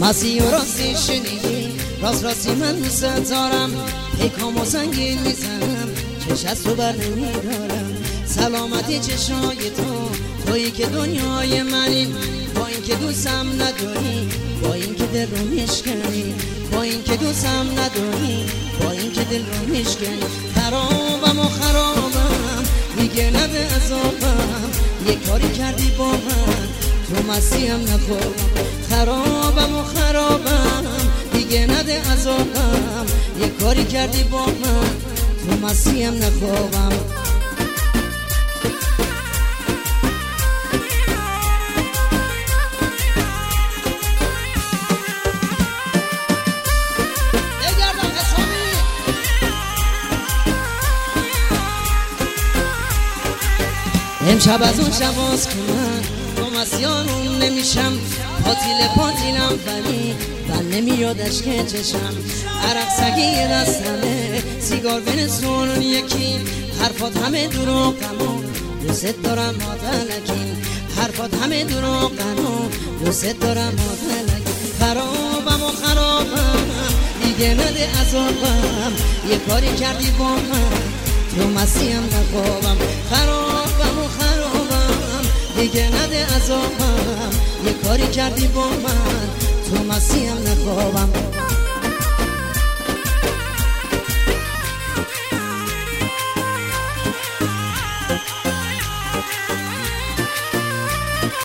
مسیح و راستی شنیدی، راست راستی من دوست دارم، پیکام و سنگین میزنم، چش از تو بر نمیدارم. سلامتی چشای تو، تویی که دنیای منی، با این که دوستم نداری، با این که دل رو میشکنی، با این که دوستم نداری، با این که دل رو میشکنی. خرابم و خرابم دیگه نده عذابم، یه کاری کردی با من تو مسیحم نخورم. خرابم و خرابم دیگه نده عذابم، یه کاری کردی با من تو مسیحم نخوابم. امشب از اون شباز که من با مسیانون نمیشم، پاتیلم ولی بل نمیادش که چشم. عرق سگی دستمه، سیگار بنسون یکی، حرفات همه دروغمون، دوست دارم مادلکین، حرفات همه دروغمون، دوست دارم مادلکین. خرابم و خرابم دیگه نده عذابم، یه کاری کردی با من تو مسیحم نخوابم. خرابم و خرابم دیگه نده عذابم، یه کاری کردی با من تو مسیحم نخوابم.